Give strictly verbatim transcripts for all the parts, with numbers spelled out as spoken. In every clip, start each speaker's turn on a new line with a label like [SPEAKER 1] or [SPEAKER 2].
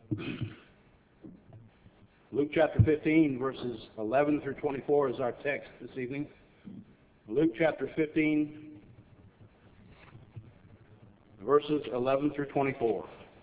[SPEAKER 1] Luke chapter fifteen, verses eleven through twenty-four is our text this evening. Luke chapter fifteen, verses eleven through twenty-four.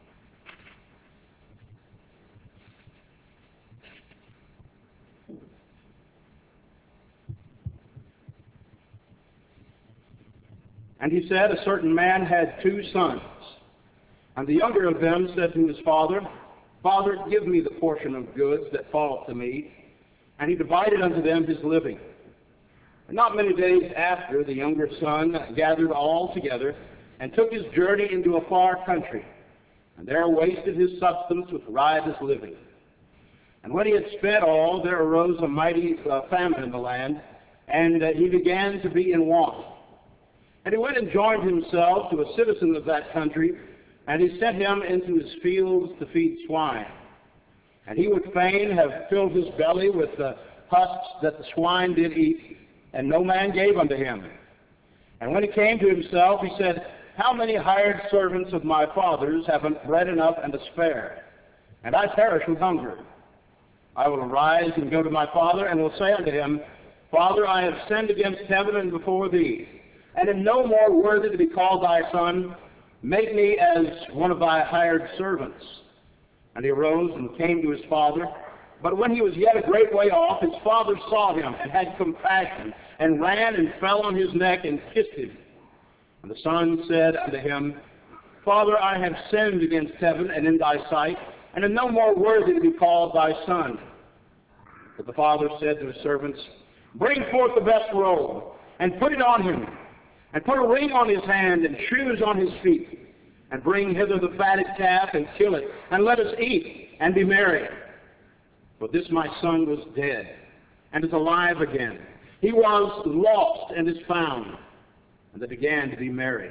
[SPEAKER 1] And he said, a certain man had two sons. And the younger of them said to his father, Father, give me the portion of goods that falleth to me. And he divided unto them his living. And not many days after, the younger son gathered all together, and took his journey into a far country, and there wasted his substance with riotous living. And when he had spent all, there arose a mighty uh, famine in the land, and uh, he began to be in want. And he went and joined himself to a citizen of that country, and he sent him into his fields to feed swine. And he would fain have filled his belly with the husks that the swine did eat, and no man gave unto him. And when he came to himself, he said, How many hired servants of my father's have bread enough and to spare? And I perish with hunger. I will arise and go to my father, and will say unto him, Father, I have sinned against heaven and before thee, and am no more worthy to be called thy son. Make me as one of thy hired servants. And he arose and came to his father. But when he was yet a great way off, his father saw him, and had compassion, and ran and fell on his neck and kissed him. And the son said unto him, Father, I have sinned against heaven and in thy sight, and am no more worthy to be called thy son. But the father said to his servants, Bring forth the best robe, and put it on him, and put a ring on his hand, and shoes on his feet. And bring hither the fatted calf, and kill it, and let us eat, and be merry. For this my son was dead, and is alive again. He was lost, and is found. And they began to be merry.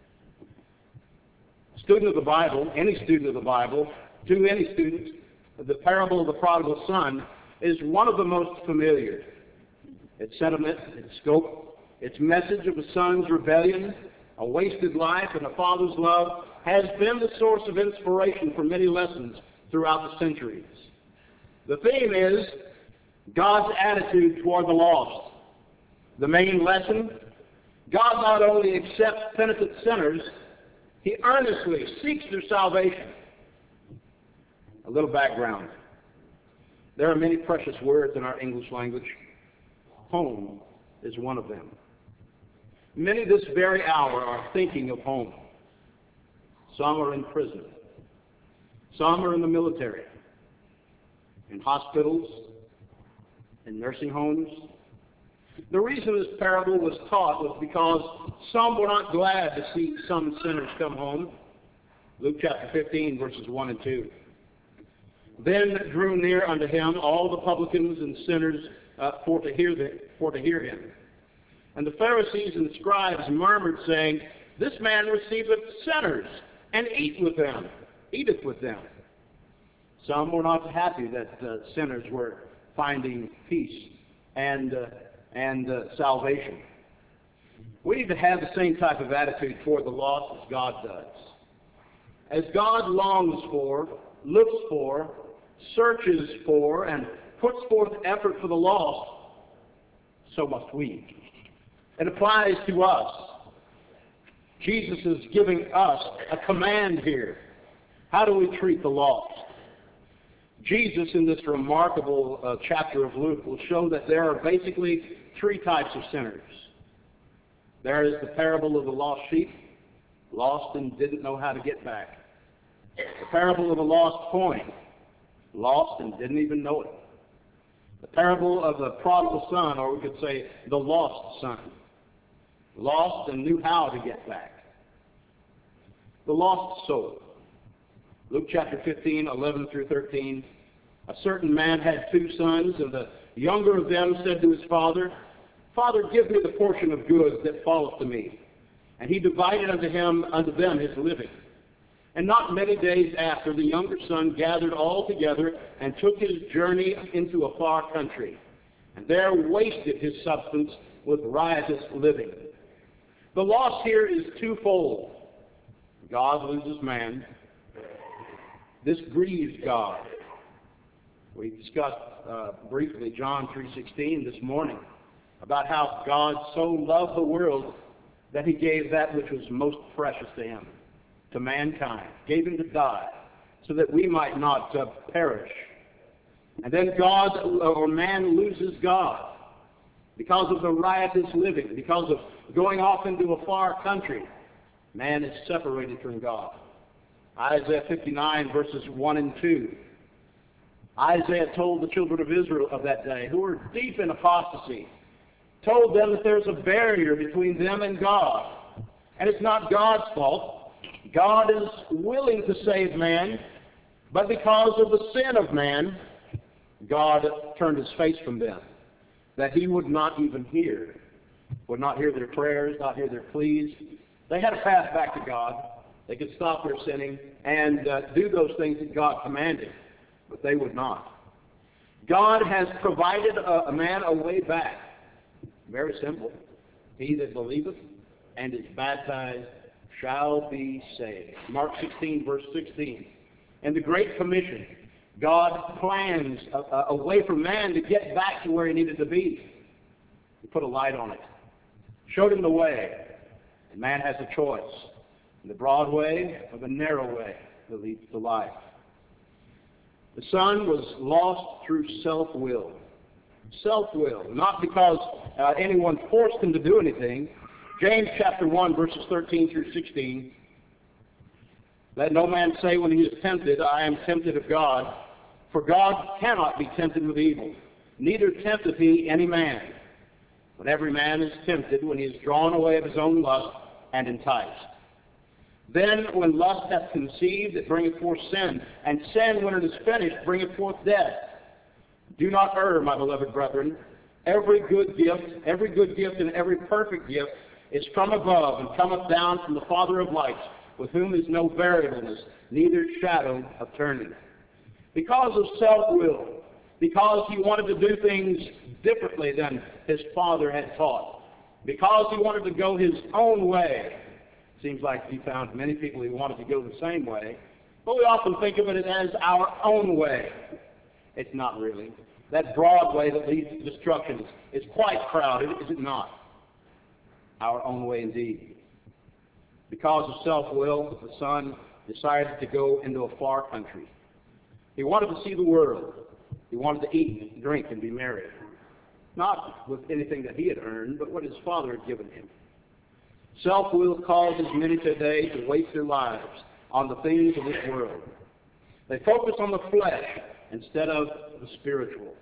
[SPEAKER 1] Student of the Bible, any student of the Bible, to any student, the parable of the prodigal son is one of the most familiar. Its sentiment, its scope, its message of a son's rebellion, a wasted life, and a father's love has been the source of inspiration for many lessons throughout the centuries. The theme is God's attitude toward the lost. The main lesson, God not only accepts penitent sinners, He earnestly seeks their salvation. A little background. There are many precious words in our English language. Home is one of them. Many this very hour are thinking of home. Some are in prison. Some are in the military, in hospitals, in nursing homes. The reason this parable was taught was because some were not glad to see some sinners come home. Luke chapter fifteen, verses one and two. Then drew near unto him all the publicans and sinners uh, for to hear the, for to hear him. And the Pharisees and scribes murmured, saying, This man receiveth sinners, and eat with them, eateth with them. Some were not happy that uh, sinners were finding peace and uh, and uh, salvation. We need to have the same type of attitude toward the lost as God does. As God longs for, looks for, searches for, and puts forth effort for the lost, so must we. It applies to us. Jesus is giving us a command here. How do we treat the lost? Jesus, in this remarkable uh, chapter of Luke, will show that there are basically three types of sinners. There is the parable of the lost sheep, lost and didn't know how to get back. The parable of the lost coin, lost and didn't even know it. The parable of the prodigal son, or we could say the lost son, lost and knew how to get back. The lost soul. Luke chapter fifteen, eleven through thirteen. A certain man had two sons, and the younger of them said to his father, Father, give me the portion of goods that falleth to me. And he divided unto him unto them his living. And not many days after, the younger son gathered all together and took his journey into a far country, and there wasted his substance with riotous living. The loss here is twofold. God loses man, This grieves God. We discussed uh, briefly John three sixteen this morning about how God so loved the world that he gave that which was most precious to him, to mankind, gave him to die so that we might not uh, perish. And then God or man loses God because of the riotous living, because of going off into a far country. Man is separated from God. Isaiah fifty-nine verses one and two. Isaiah told the children of Israel of that day, who were deep in apostasy, told them that there's a barrier between them and God. And it's not God's fault. God is willing to save man, but because of the sin of man, God turned his face from them, that he would not even hear, would not hear their prayers, not hear their pleas. They had a path back to God. They could stop their sinning and uh, do those things that God commanded, but they would not. God has provided a, a man a way back. Very simple. He that believeth and is baptized shall be saved. Mark sixteen, verse sixteen. In the Great Commission, God plans a, a way for man to get back to where he needed to be. He put a light on it, showed him the way, and man has a choice. The broad way or the narrow way that leads to life. The Son was lost through self-will. Self-will, not because uh, anyone forced him to do anything. James chapter one, verses thirteen through sixteen. Let no man say when he is tempted, I am tempted of God. For God cannot be tempted with evil, neither tempteth he any man. But every man is tempted when he is drawn away of his own lust and enticed. Then when lust hath conceived, it bringeth forth sin, and sin, when it is finished, bringeth forth death. Do not err, my beloved brethren. Every good gift, every good gift and every perfect gift is from above, and cometh down from the Father of lights, with whom is no variableness, neither shadow of turning. Because of self-will, because he wanted to do things differently than his Father had taught, because he wanted to go his own way. Seems like he found many people who wanted to go the same way, but we often think of it as our own way. It's not really. That broad way that leads to destruction is, is quite crowded, is it not? Our own way indeed. Because of self-will, the Son decided to go into a far country. He wanted to see the world. He wanted to eat, and drink, and be merry. Not with anything that he had earned, but what his Father had given him. Self-will causes many today to waste their lives on the things of this world. They focus on the flesh instead of the spiritual.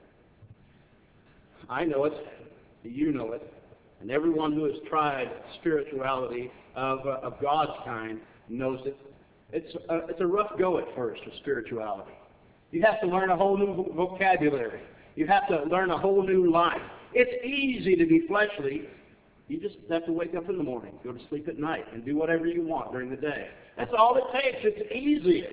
[SPEAKER 1] I know it, you know it, and everyone who has tried spirituality of, uh, of God's kind knows it. It's a, it's a rough go at first with spirituality. You have to learn a whole new vocabulary. You have to learn a whole new life. It's easy to be fleshly. You just have to wake up in the morning, go to sleep at night, and do whatever you want during the day. That's all it takes. It's easy.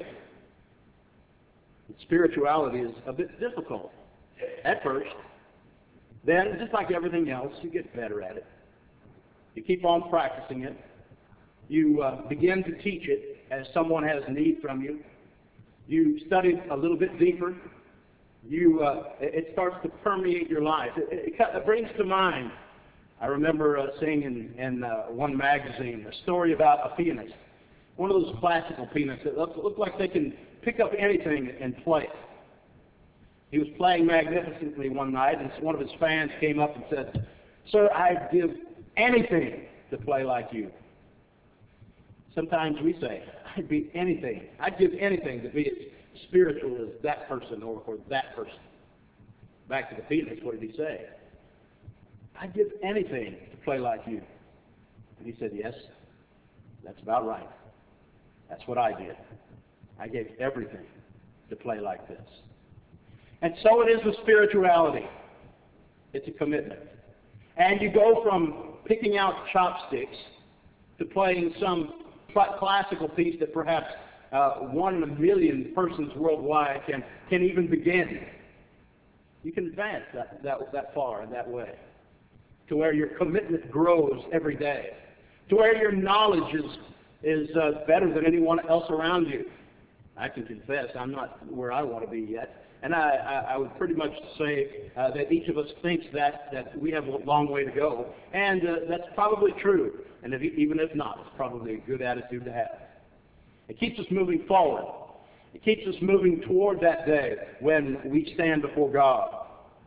[SPEAKER 1] Spirituality is a bit difficult at first. Then, just like everything else, you get better at it. You keep on practicing it. You uh, begin to teach it as someone has need from you. You study a little bit deeper. You, uh, it starts to permeate your life. It, it, it brings to mind, I remember uh, seeing in, in uh, one magazine a story about a pianist. One of those classical pianists that look, look like they can pick up anything and play it. He was playing magnificently one night, and one of his fans came up and said, "Sir, I'd give anything to play like you." Sometimes we say, I'd be anything. I'd give anything to be as spiritual as that person or, or that person. Back to the pianist, what did he say? I'd give anything to play like you. And he said, yes, that's about right. That's what I did. I gave everything to play like this. And so it is with spirituality. It's a commitment. And you go from picking out chopsticks to playing some classical piece that perhaps uh, one in a million persons worldwide can, can even begin. You can advance that, that, that far in that way, to where your commitment grows every day, to where your knowledge is, is uh, better than anyone else around you. I can confess I'm not where I want to be yet. And I, I, I would pretty much say uh, that each of us thinks that, that we have a long way to go. And uh, that's probably true. And if, even if not, it's probably a good attitude to have. It keeps us moving forward. It keeps us moving toward that day when we stand before God.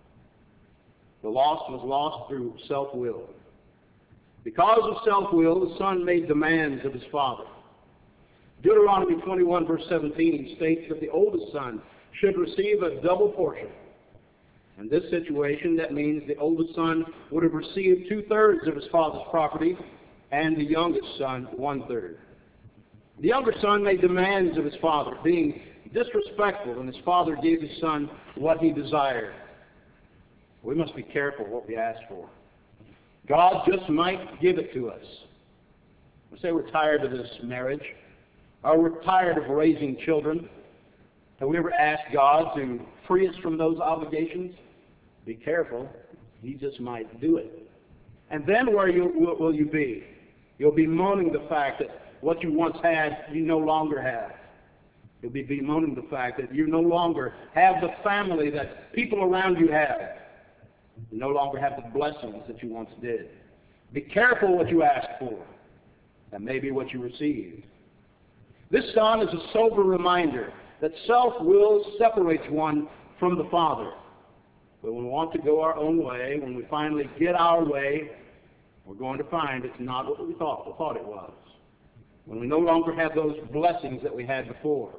[SPEAKER 1] The lost was lost through self-will. Because of self-will, the son made demands of his father. Deuteronomy twenty-one, verse seventeen states that the oldest son should receive a double portion. In this situation, that means the oldest son would have received two-thirds of his father's property, and the youngest son one-third. The younger son made demands of his father, being disrespectful, and his father gave his son what he desired. We must be careful what we ask for. God just might give it to us. We say we're tired of this marriage, or we're tired of raising children. Have we ever asked God to free us from those obligations? Be careful. He just might do it. And then where you, will you be? You'll be moaning the fact that what you once had, you no longer have. You'll be bemoaning the fact that you no longer have the family that people around you have. You no longer have the blessings that you once did. Be careful what you ask for. That may be what you received. This son is a sober reminder that self-will separates one from the Father. But when we want to go our own way, when we finally get our way, we're going to find it's not what we thought, we thought it was. When we no longer have those blessings that we had before.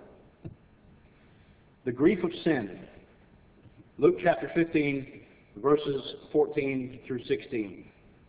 [SPEAKER 1] The grief of sin. Luke chapter fifteen, verses fourteen through sixteen.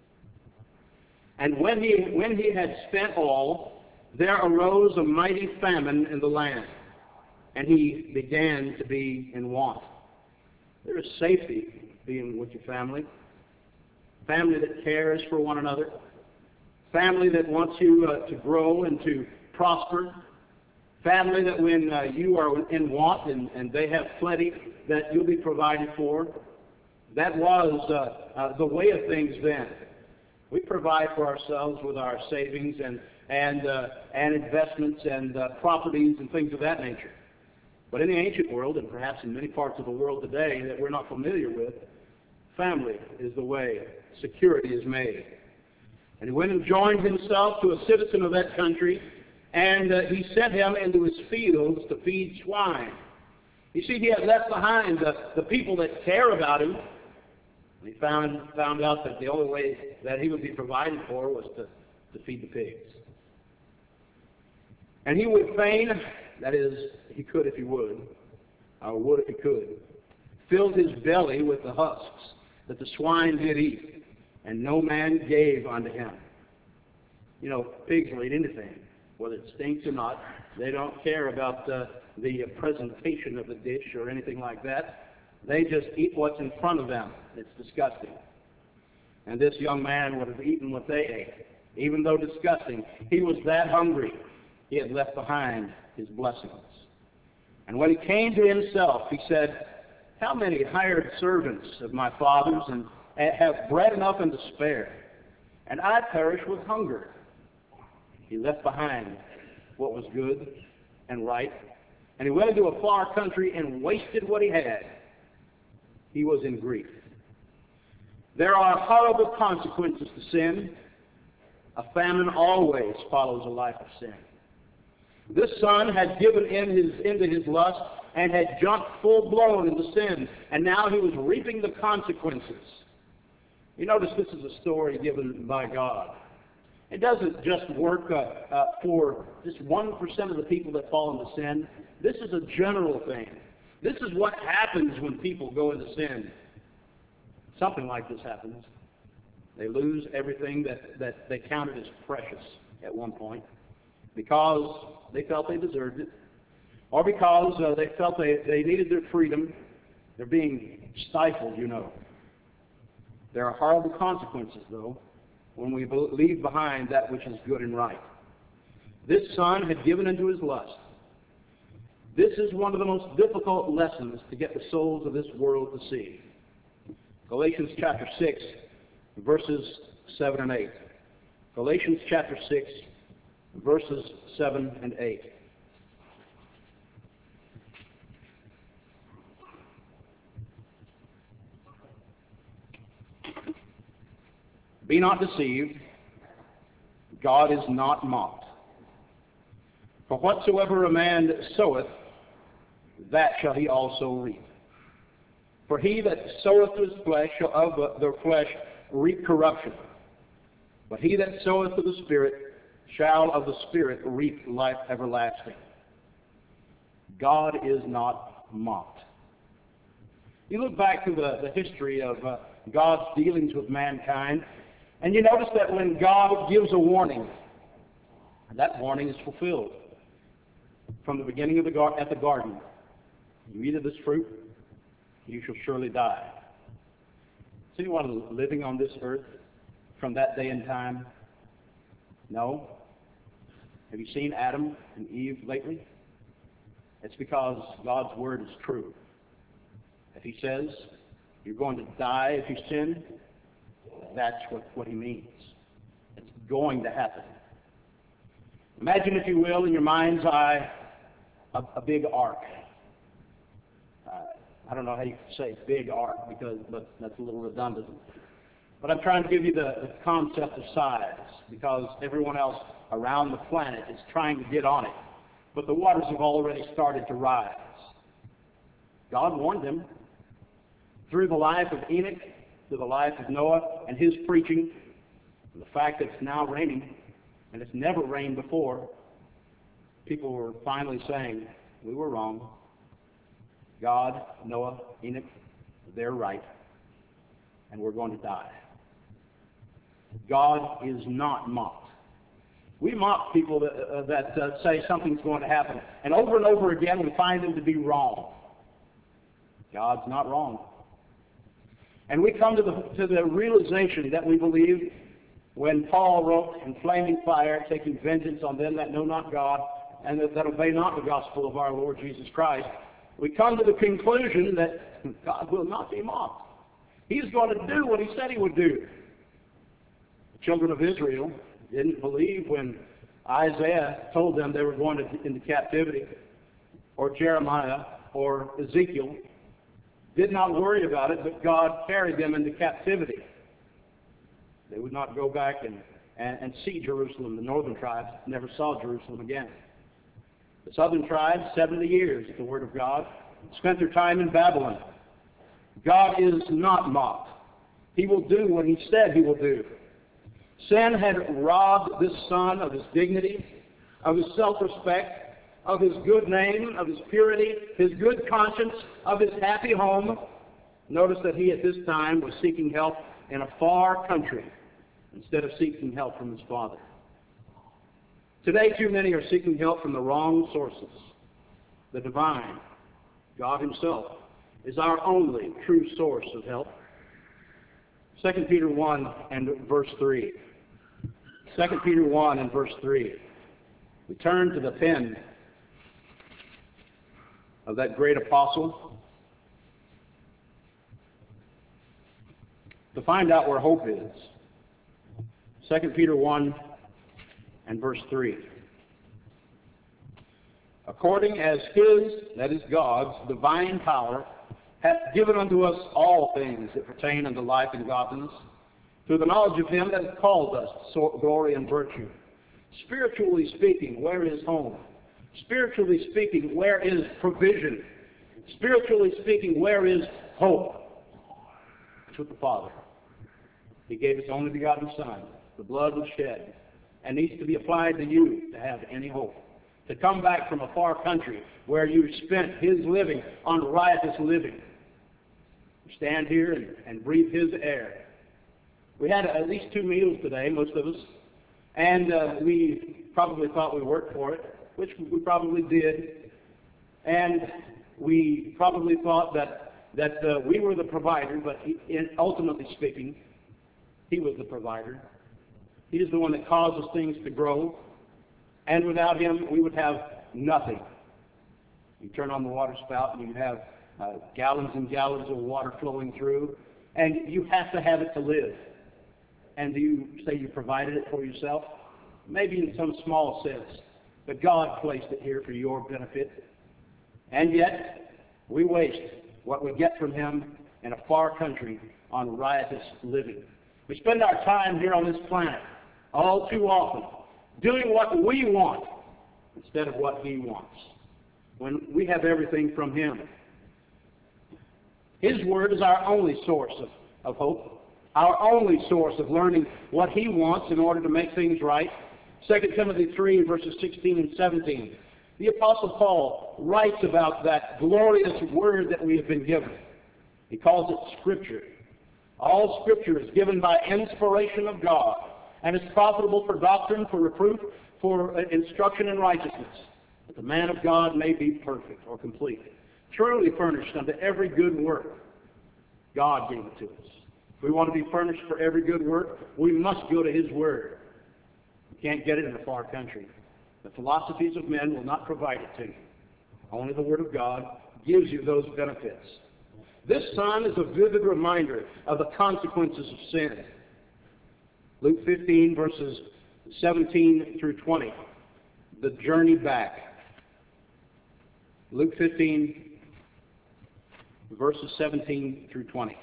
[SPEAKER 1] And when he, when he had spent all, there arose a mighty famine in the land, and he began to be in want. There is safety being with your family. Family that cares for one another. Family that wants you uh, to grow and to prosper. Family that when uh, you are in want and, and they have plenty, that you'll be provided for. That was uh, uh, the way of things then. We provide for ourselves with our savings and and uh, and investments and uh, properties and things of that nature. But in the ancient world, and perhaps in many parts of the world today that we're not familiar with, family is the way security is made. And he went and joined himself to a citizen of that country, and uh, he sent him into his fields to feed swine. You see, he had left behind the, the people that care about him. And he found, found out that the only way that he would be provided for was to, to feed the pigs. And he would fain, that is, he could if he would, or would if he could, filled his belly with the husks that the swine did eat, and no man gave unto him. You know, pigs will eat anything, whether it stinks or not. They don't care about uh, the presentation of the dish or anything like that. They just eat what's in front of them. It's disgusting. And this young man would have eaten what they ate. Even though disgusting, he was that hungry. He had left behind his blessings. And when he came to himself, he said, how many hired servants of my father's and have bread enough and to spare, and I perish with hunger? He left behind what was good and right, and he went into a far country and wasted what he had. He was in grief. There are horrible consequences to sin. A famine always follows a life of sin. This son had given in his, into his lust and had jumped full-blown into sin, and now he was reaping the consequences. You notice this is a story given by God. It doesn't just work uh, uh, for just one percent of the people that fall into sin. This is a general thing. This is what happens when people go into sin. Something like this happens. They lose everything that, that they counted as precious at one point because they felt they deserved it, or because uh, they felt they, they needed their freedom. They're being stifled, you know. There are horrible consequences, though, when we leave behind that which is good and right. This son had given into his lust. This is one of the most difficult lessons to get the souls of this world to see. Galatians chapter six, verses seven and eight. Galatians chapter six, verses seven and eight. Be not deceived, God is not mocked. For whatsoever a man soweth, that shall he also reap. For he that soweth to his flesh shall of the flesh reap corruption. But he that soweth to the Spirit shall of the Spirit reap life everlasting. God is not mocked. You look back to the, the history of uh, God's dealings with mankind, and you notice that when God gives a warning, that warning is fulfilled. From the beginning of the gar- at the garden, you eat of this fruit, you shall surely die. Is anyone living on this earth from that day and time? No? Have you seen Adam and Eve lately? It's because God's word is true. If he says you're going to die if you sin, that's what, what he means. It's going to happen. Imagine, if you will, in your mind's eye, a, a big ark. Uh, I don't know how you could say big ark, because but that's a little redundant. But I'm trying to give you the, the concept of size, because everyone else around the planet is trying to get on it. But the waters have already started to rise. God warned them through the life of Enoch, through the life of Noah and his preaching, and the fact that it's now raining, and it's never rained before. People were finally saying, we were wrong. God, Noah, Enoch, they're right, and we're going to die. God is not mocked. We mock people that, uh, that uh, say something's going to happen, and over and over again we find them to be wrong. God's not wrong. And we come to the, to the realization that we believe when Paul wrote in flaming fire, taking vengeance on them that know not God and that, that obey not the gospel of our Lord Jesus Christ, we come to the conclusion that God will not be mocked. He's going to do what he said he would do. The children of Israel didn't believe when Isaiah told them they were going to, into captivity, or Jeremiah or Ezekiel. Did not worry about it, but God carried them into captivity. They would not go back and, and, and see Jerusalem. The northern tribes never saw Jerusalem again. The southern tribes, seventy years at the Word of God, spent their time in Babylon. God is not mocked. He will do what he said he will do. Sin had robbed this son of his dignity, of his self-respect, of his good name, of his purity, his good conscience, of his happy home. Notice that he at this time was seeking help in a far country instead of seeking help from his Father. Today, too many are seeking help from the wrong sources. The divine, God himself, is our only true source of help. Second Peter one and verse three. Second Peter one and verse three. We turn to the pen of that great apostle to find out where hope is. Second Peter one and verse three. According as his, that is God's, divine power hath given unto us all things that pertain unto life and godliness, through the knowledge of him that hath called us to glory and virtue. Spiritually speaking, where is home? Spiritually speaking, where is provision? Spiritually speaking, where is hope? It's with the Father. He gave his only begotten Son. The blood was shed and needs to be applied to you to have any hope. To come back from a far country where you spent his living on riotous living. Stand here and, and breathe his air. We had at least two meals today, most of us, and uh, we probably thought we worked for it, which we probably did, and we probably thought that that uh, we were the provider, but he, in, ultimately speaking, he was the provider. He is the one that causes things to grow, and without him, we would have nothing. You turn on the water spout, and you have uh, gallons and gallons of water flowing through, and you have to have it to live. And do you say you provided it for yourself? Maybe in some small sense. But God placed it here for your benefit. And yet, we waste what we get from him in a far country on riotous living. We spend our time here on this planet all too often doing what we want instead of what He wants, when we have everything from Him. His Word is our only source of, of hope, our only source of learning what He wants in order to make things right. Second Timothy three, verses sixteen and seventeen. The Apostle Paul writes about that glorious Word that we have been given. He calls it Scripture. All Scripture is given by inspiration of God, and is profitable for doctrine, for reproof, for instruction in righteousness, that the man of God may be perfect or complete, truly furnished unto every good work. God gave it to us. If we want to be furnished for every good work, we must go to His Word. You can't get it in a far country. The philosophies of men will not provide it to you. Only the Word of God gives you those benefits. This Son is a vivid reminder of the consequences of sin. Luke fifteen, verses seventeen through twenty. The journey back. Luke fifteen, verses seventeen through twenty.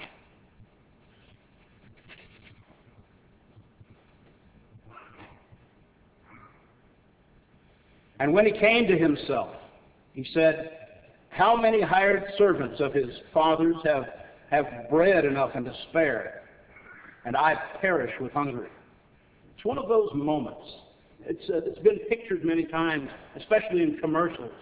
[SPEAKER 1] And when he came to himself, he said, how many hired servants of his father's have, have bread enough and to spare, and I perish with hunger? It's one of those moments. It's, uh, it's been pictured many times, especially in commercials.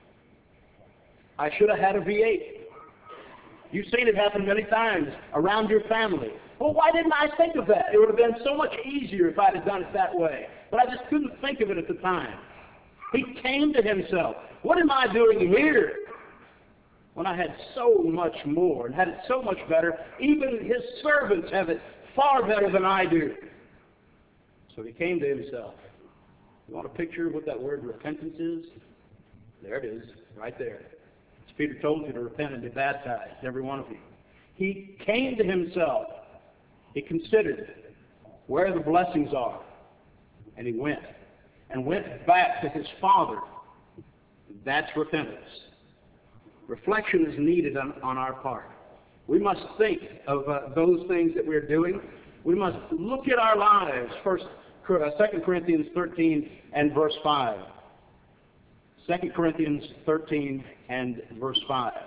[SPEAKER 1] I should have had a V eight. You've seen it happen many times around your family. Well, why didn't I think of that? It would have been so much easier if I'd have done it that way. But I just couldn't think of it at the time. He came to himself. What am I doing here when I had so much more and had it so much better? Even his servants have it far better than I do. So he came to himself. You want a picture of what that word repentance is? There it is, right there. As Peter told you to repent and be baptized, every one of you. He came to himself. He considered where the blessings are. And he went. And went back to his Father. That's repentance. Reflection is needed on, on our part. We must think of uh, those things that we're doing. We must look at our lives. First, uh, Second Corinthians thirteen and verse five. Second Corinthians thirteen and verse five.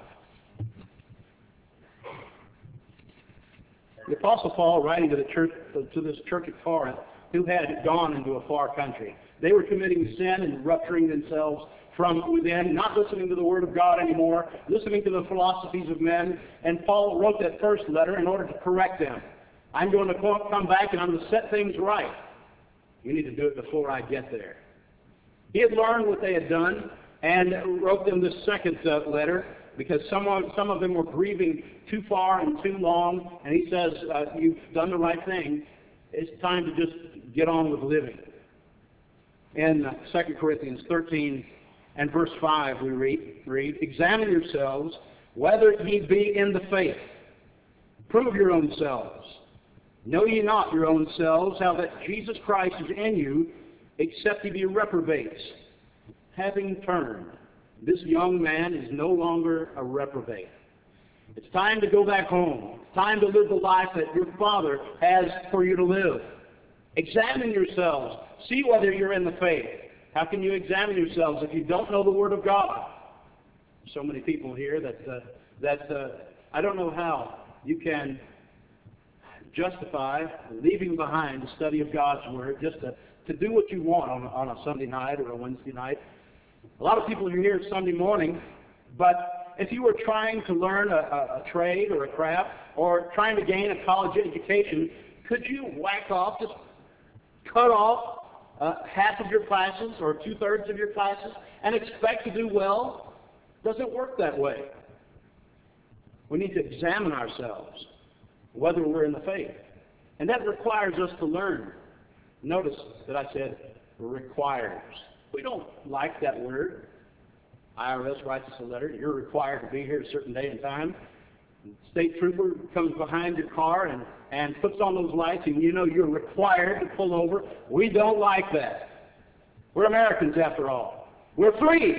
[SPEAKER 1] The Apostle Paul, writing to the church, to this church at Corinth, who had gone into a far country. They were committing sin and rupturing themselves from within, not listening to the Word of God anymore, listening to the philosophies of men. And Paul wrote that first letter in order to correct them. I'm going to come back and I'm going to set things right. You need to do it before I get there. He had learned what they had done and wrote them this second uh, letter because some of, some of them were grieving too far and too long. And he says, uh, you've done the right thing. It's time to just get on with living. In Second Corinthians thirteen and verse five we read, read, examine yourselves whether ye be in the faith. Prove your own selves. Know ye not your own selves how that Jesus Christ is in you, except ye be reprobates. Having turned, this young man is no longer a reprobate. It's time to go back home. It's time to live the life that your Father has for you to live. Examine yourselves. See whether you're in the faith. How can you examine yourselves if you don't know the Word of God? So many people here that, uh, that uh, I don't know how you can justify leaving behind the study of God's Word just to, to do what you want on, on a Sunday night or a Wednesday night. A lot of people are here Sunday morning, but if you were trying to learn a, a, a trade or a craft or trying to gain a college education, could you whack off, just cut off uh, half of your classes or two-thirds of your classes and expect to do well? It doesn't work that way. We need to examine ourselves, whether we're in the faith. And that requires us to learn. Notice that I said requires. We don't like that word. I R S writes us a letter. You're required to be here a certain day and time. State trooper comes behind your car and, and puts on those lights, and you know you're required to pull over. We don't like that. We're Americans, after all. We're free.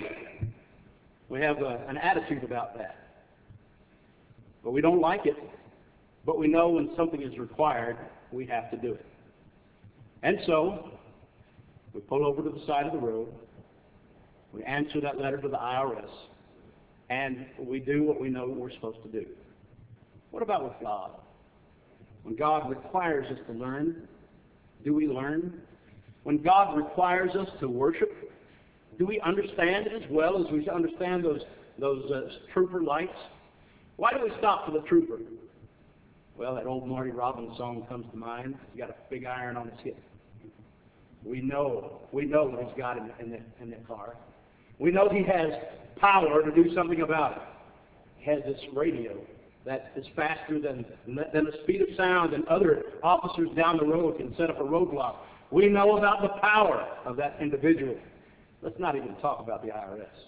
[SPEAKER 1] We have a, an attitude about that. But we don't like it. but we know when something is required, we have to do it. And so, we pull over to the side of the road, we answer that letter to the I R S, and we do what we know we're supposed to do. What about with God? When God requires us to learn, do we learn? When God requires us to worship, do we understand it as well as we understand those, those uh, trooper lights? Why do we stop for the trooper? Well, that old Marty Robbins song comes to mind. He's got a big iron on his hip. We know, we know what he's got in, in, the, in the car. We know he has power to do something about it. He has this radio that is faster than, than the speed of sound, and other officers down the road can set up a roadblock. We know about the power of that individual. Let's not even talk about the I R S.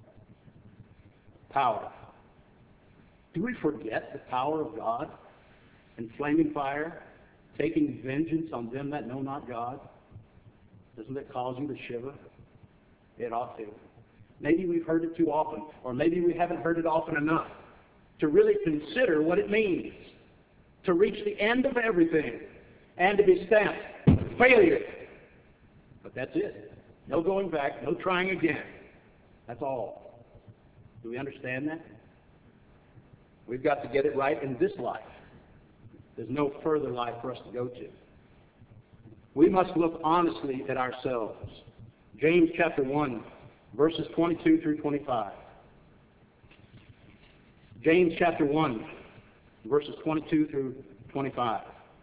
[SPEAKER 1] Power. Do we forget the power of God in flaming fire, taking vengeance on them that know not God? Doesn't it cause you to shiver? It ought to. Maybe we've heard it too often, or maybe we haven't heard it often enough to really consider what it means to reach the end of everything and to be stamped failure. But that's it. No going back, no trying again. That's all. Do we understand that? We've got to get it right in this life. There's no further life for us to go to. We must look honestly at ourselves. James chapter one, verses twenty-two through twenty-five. James chapter one, verses twenty-two through twenty-five.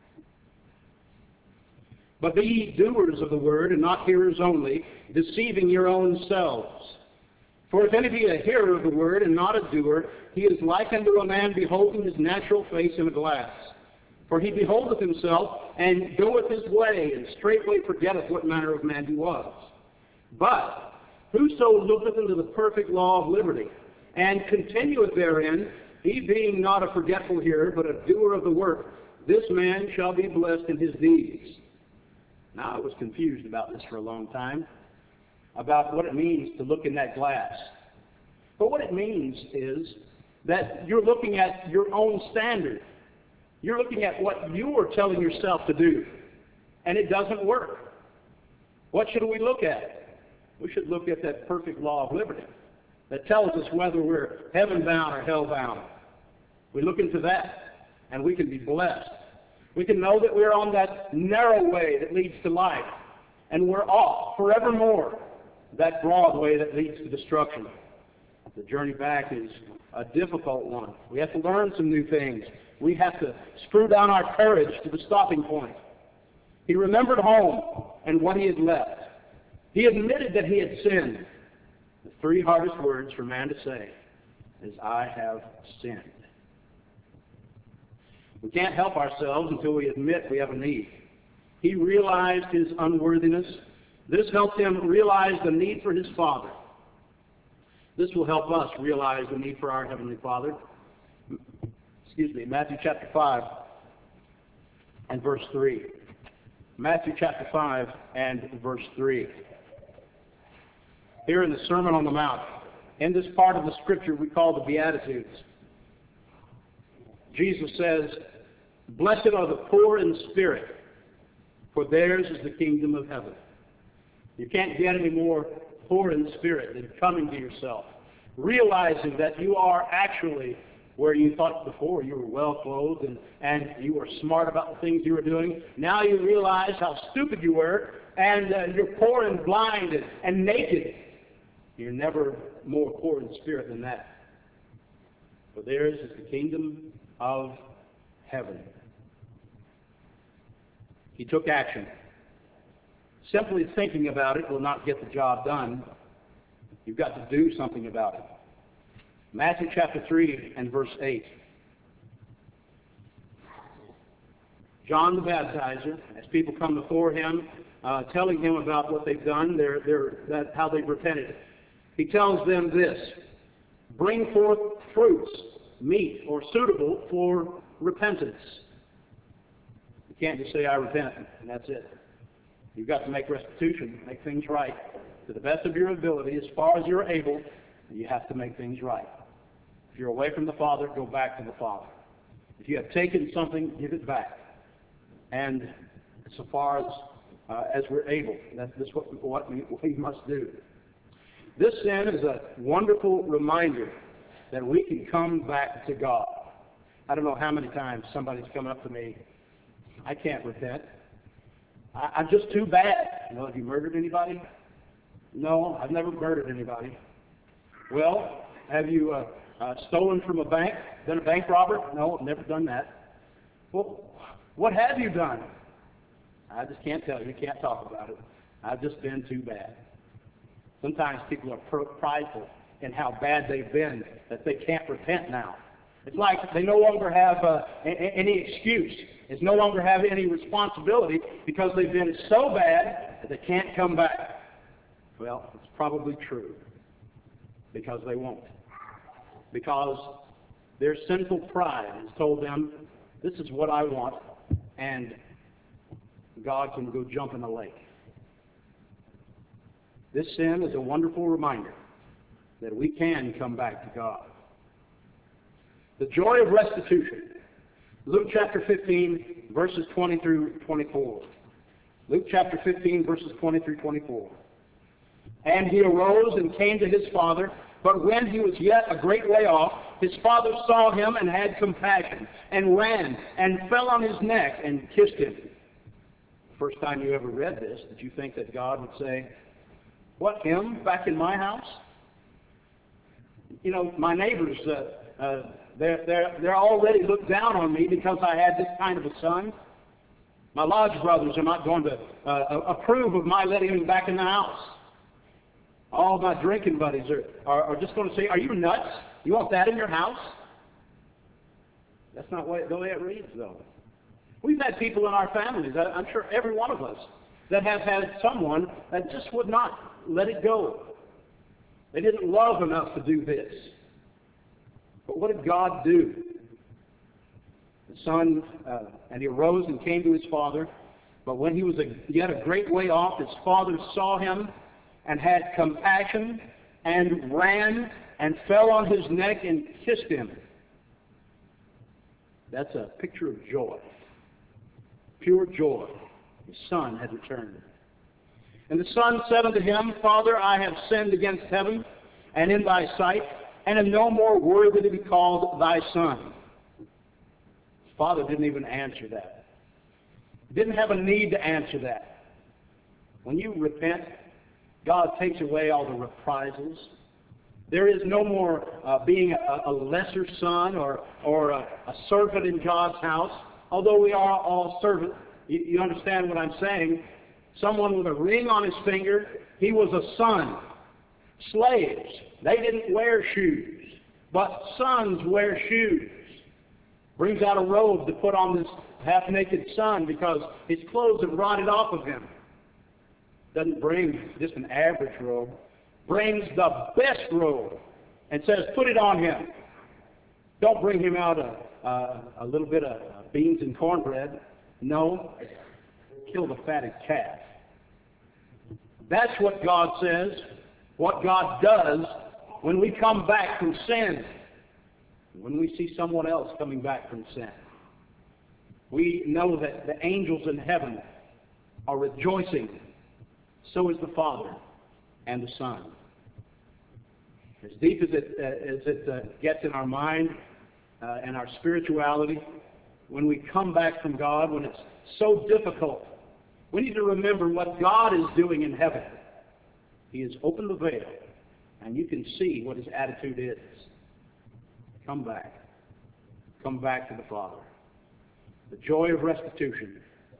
[SPEAKER 1] But be ye doers of the word, and not hearers only, deceiving your own selves. For if any be a hearer of the word, and not a doer, he is like unto a man beholding his natural face in a glass. For he beholdeth himself, and goeth his way, and straightway forgetteth what manner of man he was. But whoso looketh into the perfect law of liberty, and continueth therein, he being not a forgetful hearer, but a doer of the work, this man shall be blessed in his deeds. Now, I was confused about this for a long time, about what it means to look in that glass. But what it means is that you're looking at your own standard. You're looking at what you are telling yourself to do, and it doesn't work. What should we look at? We should look at that perfect law of liberty that tells us whether we're heaven-bound or hell-bound. We look into that, and we can be blessed. We can know that we're on that narrow way that leads to life, and we're off forevermore that broad way that leads to destruction. The journey back is a difficult one. We have to learn some new things. We have to screw down our courage to the stopping point. He remembered home and what he had left. He admitted that he had sinned. The three hardest words for man to say is, I have sinned. We can't help ourselves until we admit we have a need. He realized his unworthiness. This helped him realize the need for his Father. This will help us realize the need for our Heavenly Father. Excuse me, Matthew chapter five and verse three. Matthew chapter five and verse three. Here in the Sermon on the Mount, in this part of the Scripture we call the Beatitudes, Jesus says, Blessed are the poor in spirit, for theirs is the kingdom of heaven. You can't get any more poor in spirit than coming to yourself, realizing that you are actually where you thought before you were well clothed and, and you were smart about the things you were doing. Now you realize how stupid you were, and uh, you're poor and blind and, and naked. You're never more poor in spirit than that. For theirs is the kingdom of heaven. He took action. Simply thinking about it will not get the job done. You've got to do something about it. Matthew chapter three and verse eight. John the Baptizer, as people come before him, uh, telling him about what they've done, their, their, that, how they've repented, he tells them this, bring forth fruits, meet or suitable for repentance. You can't just say, I repent, and that's it. You've got to make restitution, make things right. To the best of your ability, as far as you're able, you have to make things right. If you're away from the Father, go back to the Father. If you have taken something, give it back. And so far as, uh, as we're able, that's, that's what, what we, we must do. This sin is a wonderful reminder that we can come back to God. I don't know how many times somebody's come up to me, I can't repent. I, I'm just too bad. You know, have you murdered anybody? No, I've never murdered anybody. Well, have you uh, uh, stolen from a bank? Been a bank robber? No, I've never done that. Well, what have you done? I just can't tell you. Can't talk about it. I've just been too bad. Sometimes people are prideful in how bad they've been that they can't repent now. It's like they no longer have uh, any excuse. It's no longer have any responsibility because they've been so bad that they can't come back. Well, it's probably true because they won't. Because their sinful pride has told them, this is what I want, and God can go jump in the lake. This sin is a wonderful reminder that we can come back to God. The joy of restitution. Luke chapter fifteen, verses twenty through twenty-four. Luke chapter fifteen, verses twenty through twenty-four. And he arose and came to his father, but when he was yet a great way off, his father saw him and had compassion, and ran, and fell on his neck, and kissed him. First time you ever read this, did you think that God would say, what, him back in my house? You know, my neighbors, uh, uh, they're, they're, they're already looked down on me because I had this kind of a son. My lodge brothers are not going to uh, approve of my letting him back in the house. All my drinking buddies are, are, are just going to say, are you nuts? You want that in your house? That's not the way it reads, though. We've had people in our families, I'm sure every one of us, that have had someone that just would not let it go. They didn't love enough to do this. But what did God do? The son, uh, and he arose and came to his father. But when he was a, yet a great way off, his father saw him and had compassion and ran and fell on his neck and kissed him. That's a picture of joy. Pure joy. His son had returned. And the son said unto him, Father, I have sinned against heaven and in thy sight, and am no more worthy to be called thy son. His father didn't even answer that. He didn't have a need to answer that. When you repent, God takes away all the reprisals. There is no more uh, being a, a lesser son or, or a, a servant in God's house, although we are all servants. You, you understand what I'm saying? Someone with a ring on his finger, he was a son. Slaves, they didn't wear shoes, but sons wear shoes. Brings out a robe to put on this half-naked son because his clothes have rotted off of him. Doesn't bring just an average robe. Brings the best robe and says, put it on him. Don't bring him out a, a, a little bit of beans and cornbread. No, kill the fatted calf. That's what God says, what God does when we come back from sin, when we see someone else coming back from sin. We know that the angels in heaven are rejoicing. So is the Father and the Son. As deep as it, uh, as it uh, gets in our mind uh, and our spirituality, when we come back from God, when it's so difficult, we need to remember what God is doing in heaven. He has opened the veil, and you can see what His attitude is. Come back. Come back to the Father. The joy of restitution.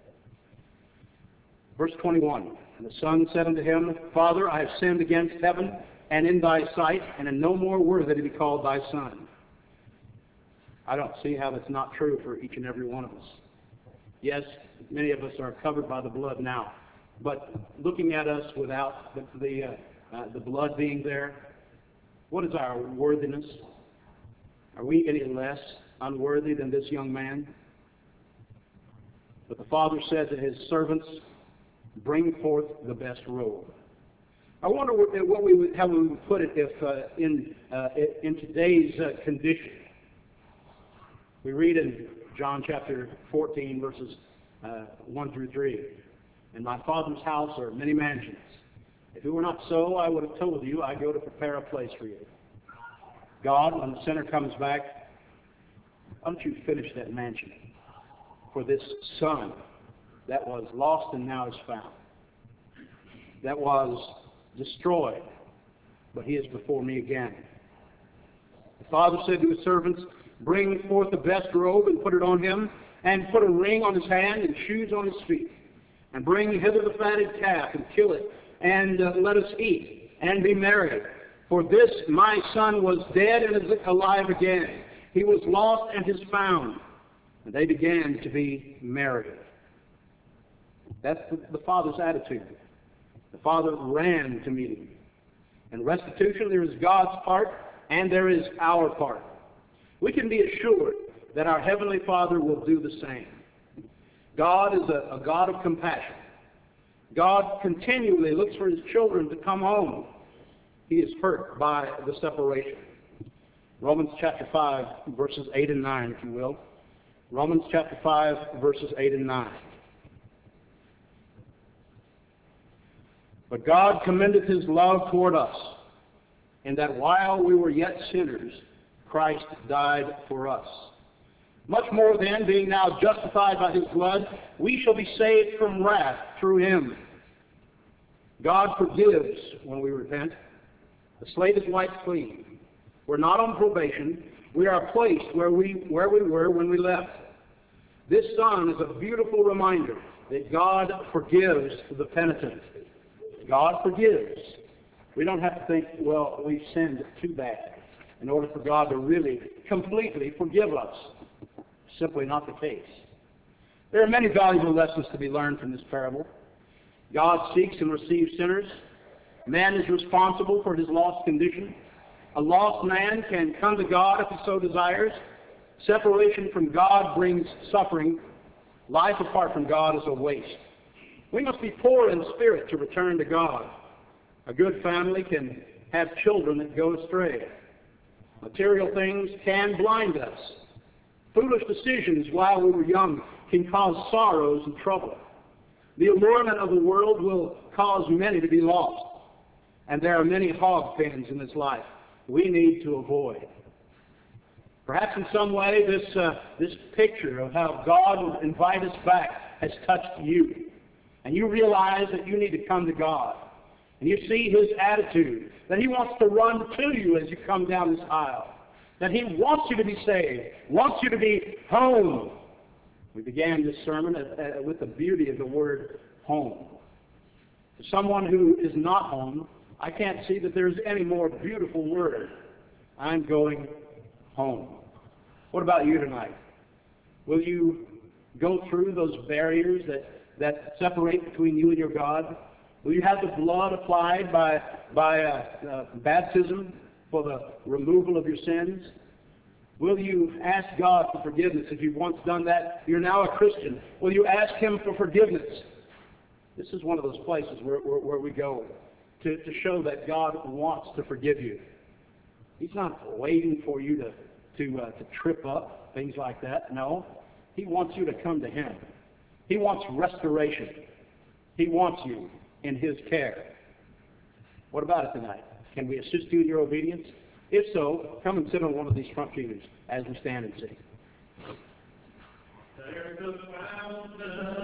[SPEAKER 1] Verse twenty-one, and the son said unto him, Father, I have sinned against heaven and in thy sight, and am no more worthy to be called thy son. I don't see how that's not true for each and every one of us. Yes, many of us are covered by the blood now, but looking at us without the, the, uh, uh, the blood being there, what is our worthiness? Are we any less unworthy than this young man? But the father said to his servants, bring forth the best robe. I wonder what we would, how we would put it if uh, in, uh, in today's uh, condition. We read in John chapter fourteen, verses uh, one through three, "In my Father's house are many mansions. If it were not so, I would have told you, I go to prepare a place for you." God, when the sinner comes back, why don't you finish that mansion for this son that was lost and now is found, that was destroyed, but he is before me again. The father said to his servants, "Bring forth the best robe and put it on him, and put a ring on his hand and shoes on his feet. And bring hither the fatted calf and kill it, and uh, let us eat and be merry. For this my son was dead and is alive again. He was lost and is found." And they began to be merry. That's the, the father's attitude. The father ran to meet him. In restitution, there is God's part and there is our part. We can be assured that our Heavenly Father will do the same. God is a, a God of compassion. God continually looks for His children to come home. He is hurt by the separation. Romans chapter five, verses eight and nine, if you will. Romans chapter five, verses eight and nine. "But God commendeth His love toward us, in that while we were yet sinners, Christ died for us. Much more then, being now justified by His blood, we shall be saved from wrath through Him." God forgives when we repent. The slate is wiped clean. We're not on probation. We are placed where we, where we were when we left. This Son is a beautiful reminder that God forgives the penitent. God forgives. We don't have to think, well, we've sinned too bad in order for God to really completely forgive us. Simply not the case. There are many valuable lessons to be learned from this parable. God seeks and receives sinners. Man is responsible for his lost condition. A lost man can come to God if he so desires. Separation from God brings suffering. Life apart from God is a waste. We must be poor in spirit to return to God. A good family can have children that go astray. Material things can blind us. Foolish decisions while we were young can cause sorrows and trouble. The allurement of the world will cause many to be lost. And there are many hog pens in this life we need to avoid. Perhaps in some way this, uh, this picture of how God will invite us back has touched you. And you realize that you need to come to God. And you see His attitude, that He wants to run to you as you come down this aisle. That He wants you to be saved, wants you to be home. We began this sermon uh, with the beauty of the word home. To someone who is not home, I can't see that there's any more beautiful word. I'm going home. What about you tonight? Will you go through those barriers that, that separate between you and your God? Will you have the blood applied by, by uh, uh, baptism for the removal of your sins? Will you ask God for forgiveness? If you've once done that, you're now a Christian. Will you ask Him for forgiveness? This is one of those places where, where, where we go to, to show that God wants to forgive you. He's not waiting for you to, to, uh, to trip up, things like that. No. He wants you to come to Him. He wants restoration. He wants you in His care. What about it tonight? Can we assist you in your obedience? If so, come and sit on one of these front pews as we stand and sing. There's a fountain